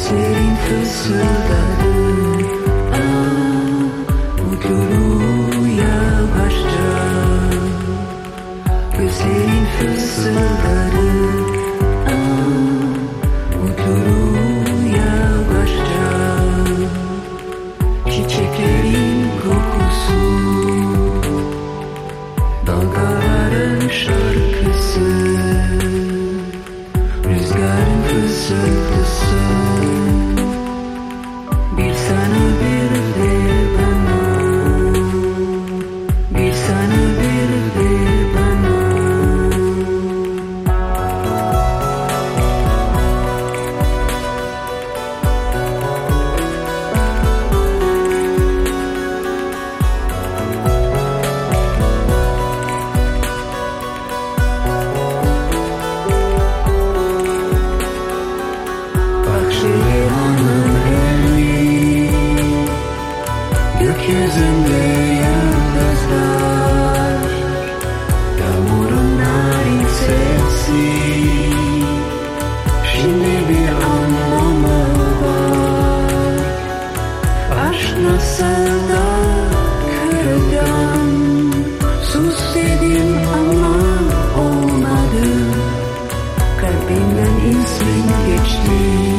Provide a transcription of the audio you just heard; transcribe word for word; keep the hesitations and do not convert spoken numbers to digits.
Gözlerin fısıldadı, ah, mutluluğu yavaşça. Gözlerin fısıldadı, ah, mutluluğu yavaşça. Çiçeklerin kokusu, dalgaların şarkısı, rüzgarın fısıltısı. Bir sana bir de bana, bir sana bir de bana. Gökyüzünde yıldızlar, yağmurun narin sesi, şimdi bir anlamı var. Aşk nasıl da kırılgan, sus dedim ama olmadı. Kalbimden izin geçti.